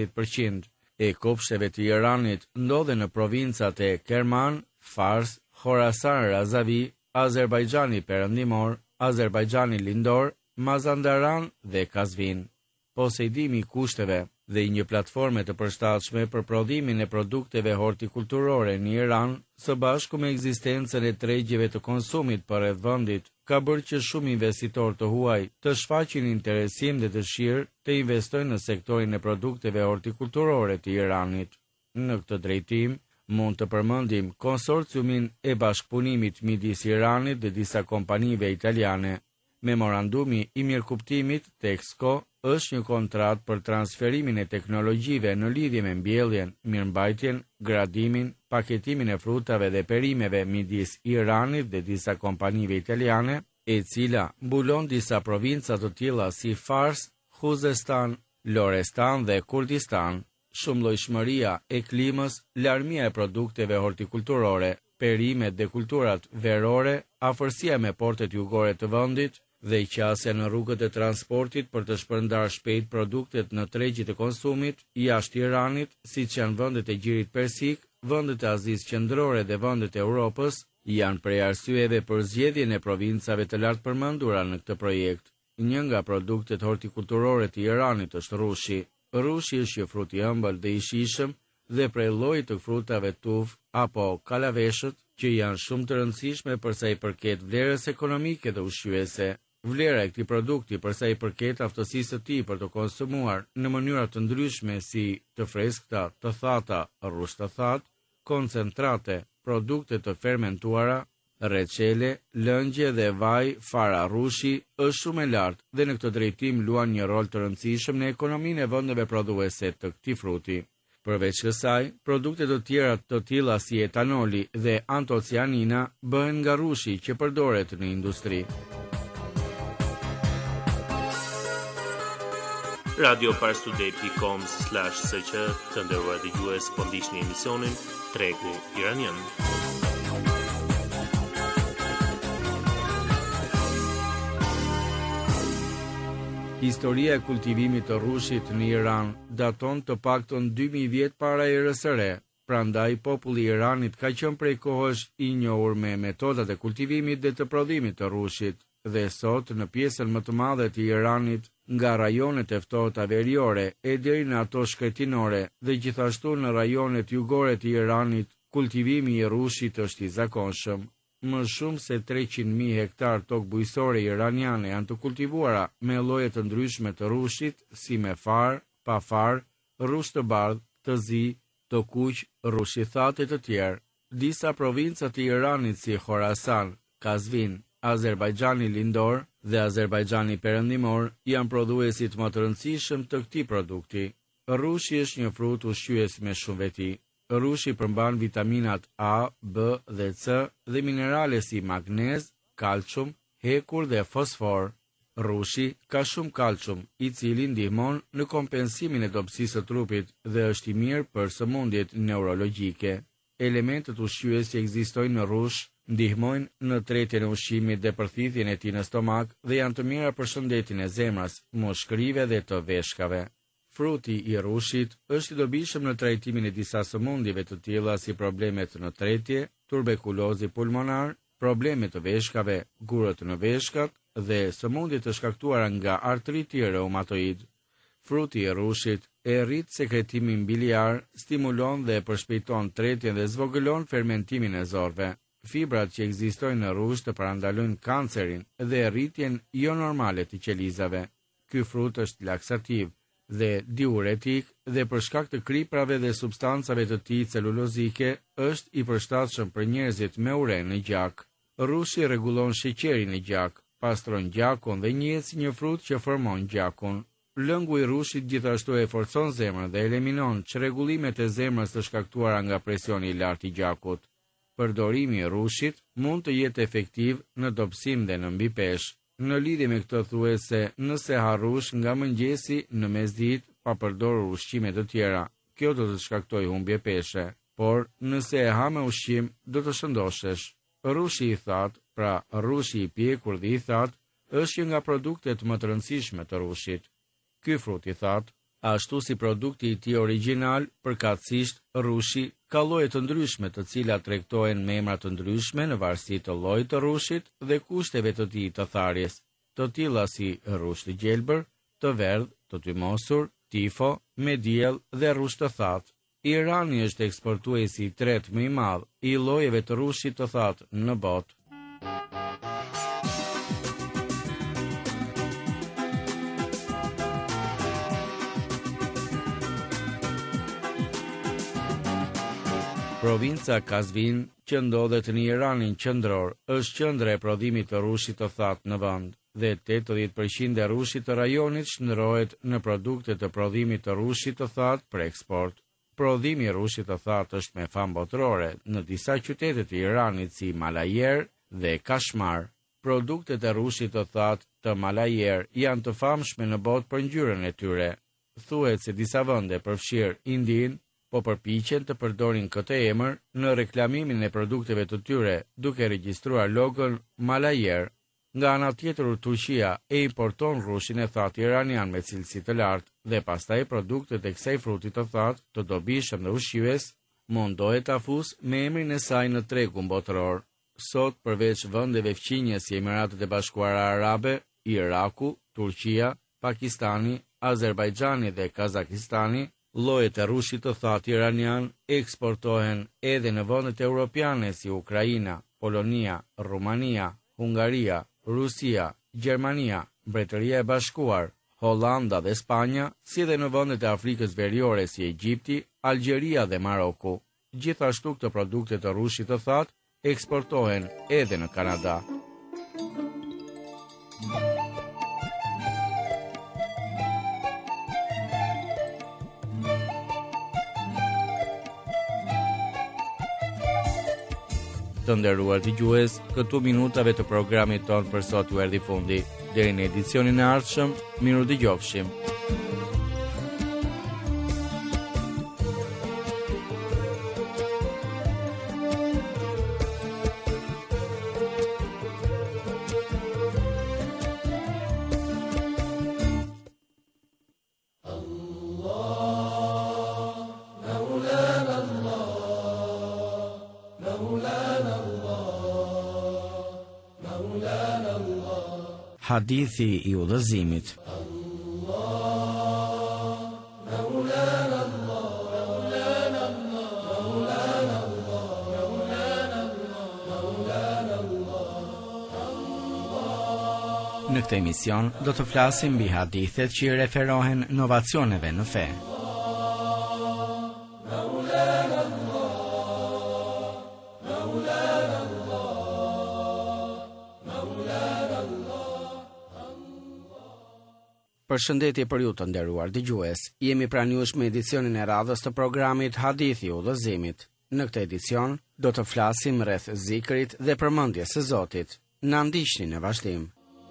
50% e kopshteve të Iranit ndodhen në provincat e Kerman, Fars, Khorasan Razavi, Azerbajxhani Perëndimor, Azerbajxhani Lindor, Mazandaran dhe Kazvin. Posedimi i kushteve dhe një platforme të përshtatshme për prodhimin e produkteve hortikulturore në Iran, së bashku me ekzistencën e tregjeve të konsumit përreth vendit, ka bërë që shumë investitorë të huaj të shfaqin interesim dhe dëshirë të investojnë në sektorin e produkteve hortikulturore të Iranit. Në këtë drejtim, mund të përmendim konsorciumin e bashkëpunimit midis Iranit dhe disa kompanive italiane. Memorandumi i mirëkuptimit Texco është një kontratë për transferimin e teknologjive në lidhje me mbjelljen, mirëmbajtjen, gradimin, paketimin e frutave dhe perimeve midis Iranit dhe disa kompanive italiane, e cila mbulon disa provinca të tilla si Fars, Khuzestan, Lorestan dhe Kurdistan. Shumëllojshmëria e klimës, larmia e produkteve hortikulturore, perimet dhe kulturat verore, afërsia me portet jugore të vendit dhe qasja në rrugët e transportit për të shpërndar shpejt produktet në tregjit e konsumit jashtë Iranit, siç janë vendet e Gjirit Persik, vendet e Azisë Qendrore dhe vendet e Europës, janë prej arsyeve për zgjedhjen e provincave të lartë përmendura në këtë projekt. Një nga produktet hortikulturore të Iranit është rrushi. Rrushi është një frut i ëmbël dhe i shijshëm dhe prej llojit të frutave tuf apo kalaveshët, që janë shumë të rëndësishme përsa i përket vlerës ekonomike dhe ushqyese. Vlera e këtij produkti përsa i përket aftësisë së tij për të konsumuar në mënyra të ndryshme si të freskëta, të thata, rrush të thatë, koncentrate, produkte të fermentuara, reçele, lëngje dhe vaj fara rrushi është shumë e lartë dhe në këtë drejtim luan një rol të rëndësishëm në ekonominë e vendeve prodhuese të këtij fruti. Përveç kësaj, produkte të tjera të tilla si etanoli dhe antocianina bëhen nga rrushi që përdoret në industri. radioparstuday.com/sq të nderuar dëgjues, po ndiqni emisionin Tregu Iranian. Historia e kultivimit të rrushit në Iran daton të paktën 2000 vjet para erës së re. Prandaj populli i Iranit ka qenë prej kohësh i njohur me metodat e kultivimit dhe të prodhimit të rrushit, dhe sot në pjesën më të madhe të Iranit, nga rajonet e ftohta veriore e deri në ato shkretinore dhe gjithashtu në rajonet jugore të Iranit, kultivimi i rrushit është i zakonshëm. Më shumë se 300.000 hektar tokë bujësore iraniane janë të kultivuara me lloje të ndryshme të rrushit, si me far, pa far, rrush të bardhë, të zi, të kuq, rrush i thatë e të tjerë. Disa provinca të Iranit si Khorasan, Kazvin, Azerbajxhani lindor dhe Azerbajxhani perëndimor janë prodhuesit më të rëndësishëm të këtij produkti. Rrushi është një frut ushqyes me shumë veti. Rrushi përmban vitaminat A, B dhe C dhe minerale si magnez, kalcium, hekur dhe fosfor. Rrushi ka shumë kalcium, i cili ndihmon në kompensimin e dobësisë së trupit dhe është i mirë për sëmundjet neurologjike. Elementet ushqyes që ekzistojnë në rrush ndihmojnë në tretjen e ushqimit dhe përthithjen e tij në stomak dhe janë të mira për shëndetin e zemrës, mushkërive dhe të veshkave. Fruti i rrushit është i dobishëm në trajtimin e disa sëmundjeve të tilla si problemet në tretje, tuberkulozi pulmonar, problemet të veshkave, gurët në veshkat dhe sëmundjet të shkaktuara nga artriti reumatoid. Fruti i rrushit e rrit sekretimin biliar, stimulon dhe përshpejton tretjen dhe zvogëlon fermentimin e zorëve. Fibrat që ekzistojnë në rrush të parandalojnë kancerin dhe rritjen jo normale të qelizave. Ky frut është laksativ dhe diuretik dhe për shkak të kriprave dhe substancave të tij celulozike është i përshtatshëm për njerëzit me uren në gjak. Rrushi rregullon sheqerin në gjak, pastron gjakun dhe njihet si një frut që formon gjakun. Lëngu i rrushit gjithashtu e forcon zemrën dhe eliminon çrregullimet e zemrës të shkaktuara nga presioni i lartë i gjakut. Përdorimi i rrushit mund të jetë efektiv në dobësim dhe në mbipesh. Në lidhje me këtë thuhet se nëse ha rrush nga mëngjesi në mesditë pa përdorur ushqime të tjera, kjo do të shkaktojë humbje peshe, por nëse e ha me ushqim do të shëndoshesh. Rrushi i thatë, pra rrushi i pjekur dhe i thatë, është një nga produktet më të rëndësishme të rrushit. Ky frut i thatë, ashtu si produkti i tij origjinal, përkatësisht rrushi ka lloje të ndryshme të cilat tregtojnë me emra të ndryshme në varësi të llojit të rrushit dhe kushteve të tij të tharjes, të tilla si rrush të gjelbër, të verdh, të tymosur, tifo, me diell dhe rrush të thatë. Irani është eksportuesi i tretë më i madh i llojeve të rrushit të thatë në botë. Provinca Kazvin, që ndodhet në Iranin qendror, është qendra e prodhimit të rrushit të thatë në vend, dhe 80% e rrushit të rajonit shndërrohet në produkte të prodhimit të rrushit të thatë për eksport. Prodhimi i rrushit të thatë është me famë botërore në disa qytete të Iranit si Malajer dhe Kashmar. Produktet e rrushit të thatë të Malajer janë të famshme në botë për ngjyrën e tyre. Thuhet se disa vende përfshirë Indinë po përpiqen të përdorin këtë emër në reklamimin e produkteve të tyre, duke regjistruar logon Malajer. Nga ana tjetër, Turqia e importon rrushin e thatë iranian me cilësi të lartë dhe pastaj produktet e kësaj fruti të thatë, të dobishëm dhe ushqyes, mundohet ta fusë me emrin e saj në tregun botëror. Sot, përveç vendeve fqinje si Emiratet e Bashkuara Arabe, Iraku, Turqia, Pakistani, Azerbajxhani dhe Kazakistani, llojet e rrushit të thatë iranian eksportohen edhe në vendet europiane si Ukraina, Polonia, Rumania, Hungaria, Rusia, Gjermania, Mbretëria e Bashkuar, Hollanda dhe Spanja, si dhe në vendet e Afrikës Veriore si Egjipti, Algjeria dhe Maroku. Gjithashtu këto produkte të rrushit të thatë eksportohen edhe në Kanada. Të nderuar dëgjues, këtu minutave të programit tonë për sot u erdhi fundi. Deri në edicionin e ardhshëm, miru dëgjofshim. Hadithi i udhëzimit. Në këtë emision do të flasim mbi hadithet që i referohen novacioneve në fe. Përshëndetje për ju të nderuar dëgjues. Jemi pranë jush me edicionin e radhës të programit Hadithi i udhëzimit. Në këtë edicion do të flasim rreth zikrit dhe përmendjes së Zotit. Na ndiqni në vazhdim.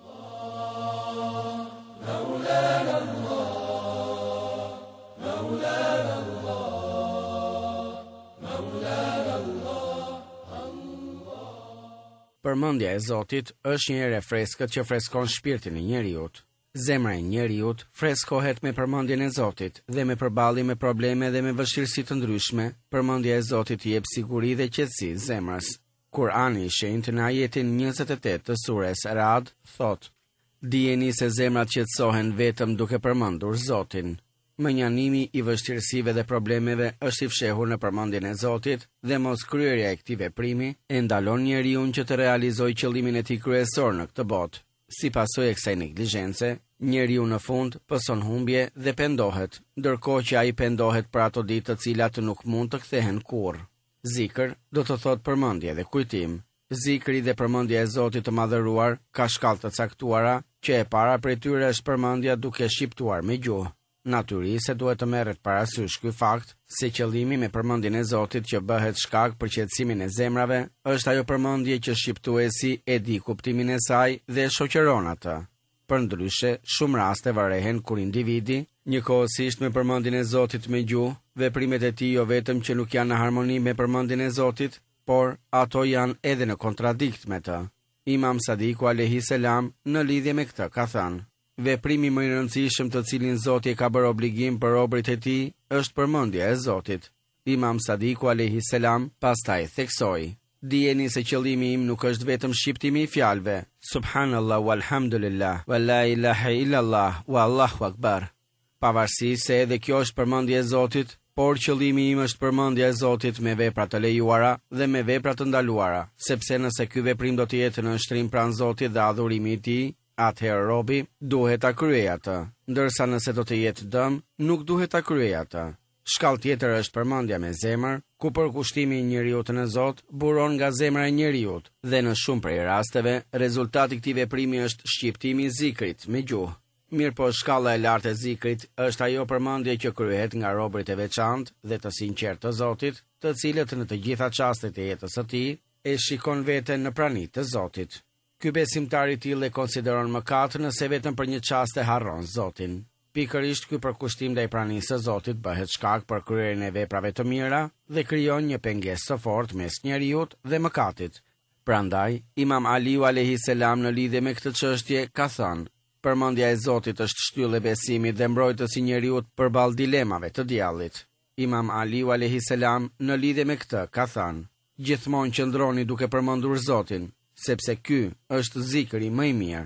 Përmendja e Zotit është një erë freskët që freskon shpirtin e njeriut. Zemra e njeriut freskohet me përmendjen e Zotit dhe me përballje me probleme dhe me vështirësi të ndryshme. Përmendja e Zotit jep siguri dhe qetësi zemrës. Kurani i shenjtë në ajetin 28 të sures Ra'd thot: Dijeni se zemrat qetësohen vetëm duke përmendur Zotin. Mënjanimi i vështirësive dhe problemeve është i fshehur në përmendjen e Zotit dhe mos kryerja e këtij veprimi e ndalon njeriu që të realizojë qëllimin e tij kryesor në këtë botë. Si pasojë e kësaj neglizhence, njeriu në fund pëson humbje dhe pendohet, ndërkohë që ai pendohet për ato ditë të cilat nuk mund të kthehen kurrë. Zikr do të thotë përmendje dhe kujtim. Zikri dhe përmendja e Zotit të madhëruar ka shkallë të caktuara, që e para prej tyre është përmendja duke shqiptuar me gjuhë. Natyrisht se duhet të merret parasysh ky fakt, se qëllimi me përmendjen e Zotit që bëhet shkak për qetësimin e zemrave, është ajo përmendje që shqiptuesi e di kuptimin e saj dhe e shoqëron atë. Përndryshe, shumë raste varehen kur individi, njëkohësisht me përmendjen e Zotit me gjuhë, veprimet e tij jo vetëm që nuk janë në harmoni me përmendjen e Zotit, por ato janë edhe në kontradikt me të. Imam Sadiku alayhi salam në lidhje me këtë ka thënë: Veprimi më i rëndësishëm të cilin Zoti e ka bërë obligim për robërit e tij është përmendja e Zotit. Imam Sadiku alayhi salam pastaj theksoi: Dijeni se qëllimi im nuk është vetëm shqiptimi i fjalëve Subhanallah walhamdulillah wa la ilaha illallah wa Allahu akbar. Pavarësisht se edhe kjo është përmendja e Zotit, por qëllimi im është përmendja e Zotit me vepra të lejuara dhe me vepra të ndaluara, sepse nëse ky veprim do të jetë në shtrim pranë Zotit dhe adhurimi i tij, atëherë robi duhet ta kryejë atë, ndërsa nëse do të jetë dëm, nuk duhet ta kryejë atë. Shkallë tjetër është përmendja me zemër, ku përkushtimi i njeriut në Zot buron nga zemra e njeriut, dhe në shumë prej rasteve, rezultati i këtij veprimi është shqiptimi i zikrit me gjuhë. Mirë po shkalla e lartë e zikrit është ajo përmendje që kryhet nga robërit e veçantë dhe të sinqertë të Zotit, të cilët në të gjitha çastet e jetës së tij e shikon veten në praninë të Zotit. Ky besimtar i tillë e konsideron mëkat nëse vetëm për një çast e harron Zotin. Pikërisht ky përkushtim ndaj pranisë së Zotit bëhet shkak për kryerjen e veprave të mira dhe krijon një pengesë të fortë mes njeriut dhe mëkatit. Prandaj, Imam Aliu alayhi salam në lidhje me këtë çështje ka thënë: Përmendja e Zotit është shtyllë e besimit dhe mbrojtësi i njeriut përballë dilemave të djallit. Imam Aliu alayhi salam në lidhje me këtë ka thënë: Gjithmonë qëndroni duke përmendur Zotin, sepse ky është zikri më i mirë.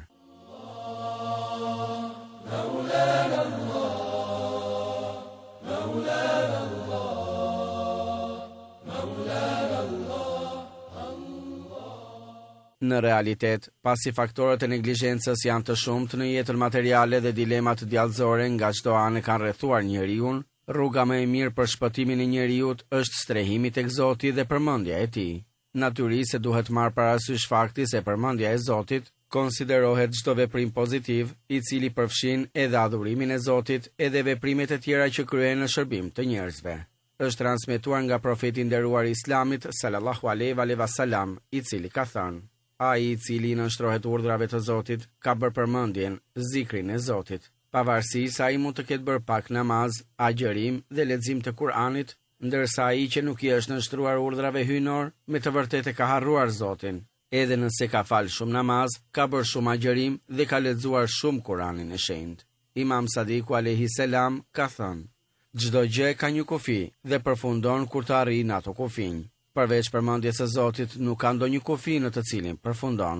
Në realitet, pasi faktorët e neglizhencës janë të shumtë në jetën materiale dhe dilemat djallëzore nga çdo anë kanë rrethuar njeriun, rruga më e mirë për shpëtimin e njeriut është strehimi tek Zoti dhe përmendja e tij. Natyrisht se duhet marrë parasysh fakti se përmendja e Zotit konsiderohet çdo veprim pozitiv, i cili përfshin edhe adhurimin e Zotit edhe veprimet e tjera që kryhen në shërbim të njerëzve. Është transmetuar nga profeti nderuar i Islamit sallallahu alaihi wasallam, i cili ka thënë: Ai i cili nënshtrohet urdhrave të Zotit ka bërë përmendjen, zikrin e Zotit. Pavarësisht se ai mund të ketë bërë pak namaz, agjërim dhe lexim të Kuranit, ndërsa ai që nuk i është nënshtruar urdhrave hyjnor, me të vërtetë ka harruar Zotin. Edhe nëse ka fal shumë namaz, ka bërë shumë agjërim dhe ka lexuar shumë Kuranin e shenjtë. Imam Sadiku alayhi salam ka thënë: Çdo gjë ka një kufi dhe përfundon kur të arrijë ato kufinj. Përveç përmendjes së Zotit nuk ka ndonjë kufi në të cilin përfundon.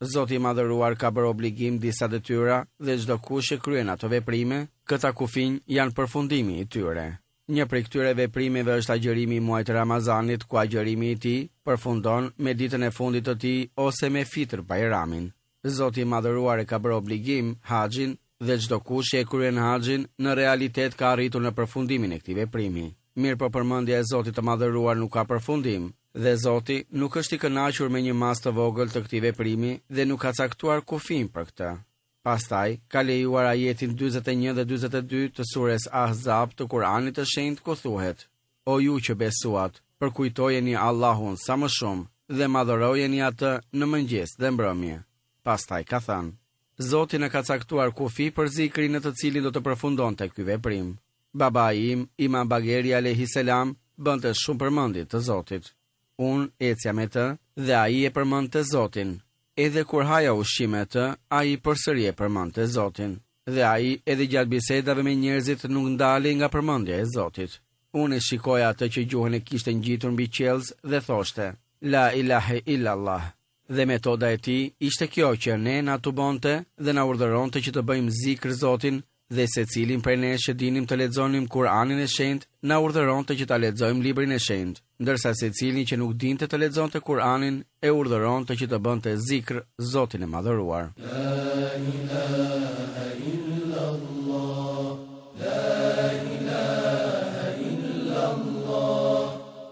Zoti i Madhëruar ka bërë obligim disa detyra dhe çdo kush që kryen ato veprime, këta kufinj janë përfundimi i tyre. Një prej këtyre veprimeve është agjërimi i muajit Ramazanit, ku agjërimi i tij përfundon me ditën e fundit të tij ose me Fitr Bajramin. Zoti i Madhëruar e ka bërë obligim haxhin dhe çdo kush që e kryen haxhin në realitet ka arritur në përfundimin e këtij veprimi. Mirë, po përmendja e Zotit të Madhëruar nuk ka përfundim, dhe Zoti nuk është i kënaqur me një mas të vogël të këtij veprimi dhe nuk ka caktuar kufin për këtë. Pastaj ka lejuar ajetin 41 dhe 42 të sures Ahzab të Kuranit të Shenjtë, ku thuhet: O ju që besuat, përkujtojeni Allahun sa më shumë dhe madhërojeni atë në mëngjes dhe mbrëmje. Pastaj ka thënë: Zoti në ka caktuar kufi për zikrin në të cilin do të përfundonte ky veprim. Babai im, Imam Bageri alayhi salam, bënte shumë përmendje të Zotit. Unë ecja me të dhe ai e përmendte Zotin. Edhe kur haja ushqim me të, ai përsëri e përmendte Zotin. Dhe ai edhe gjatë bisedave me njerëzit nuk ndalej nga përmendja e Zotit. Unë e shikoja atë që gjuhën e kishte ngjitur mbi qelz dhe thoshte: La ilahe illallah. Dhe metoda e tij ishte kjo që ne na tubonte dhe na urdhëronte që të bëjmë zikr Zotin, dhe secilin prej nesh që dinim të lexonim Kur'anin e Shenjtë, na urdhëronte që ta lexojmë librin e Shenjtë, ndërsa secili që nuk dinte të lexonte Kur'anin e urdhëronte që të bënte zikr Zotin e Madhëruar. La ilaha illallah, la ilaha illallah.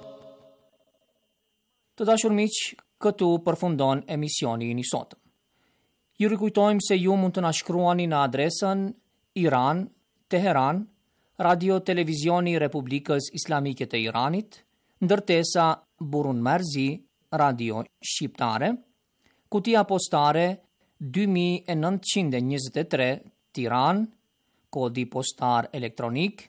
Të dashur miq, këtu përfundon emisioni i sotëm. Ju rikujtojmë se ju mund të na shkruani në adresën Iran, Teheran, Radio Televizioni Republikës Islamike të Iranit, ndërtesa Burun Marzi, Radio Shqiptare, kutia postare 2923, Tiran, kodi postar elektronik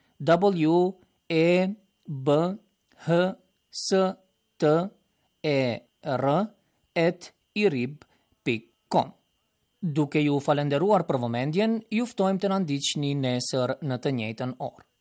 WEBHSTER@irib.com. Duke ju falenderuar për vëmendjen, ju ftojmë të na ndiqni nesër në të njëjtën orë.